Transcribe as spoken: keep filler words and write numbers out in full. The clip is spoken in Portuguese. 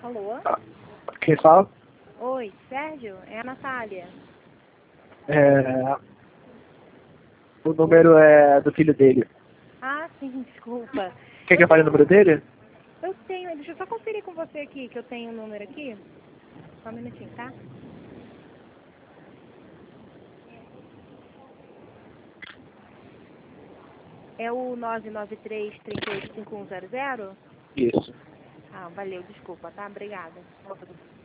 Alô? Ah, quem fala? Oi, Sérgio? É a Natália. É... O número é do filho dele. Ah, sim, desculpa. Quer que eu Eu fale o tenho, número dele? eu tenho, deixa eu só conferir com você aqui, que eu tenho um número aqui. Só um minutinho, tá? É o nove nove três, três oito cinco um zero zero? Isso. Ah, valeu, desculpa, tá? Obrigada.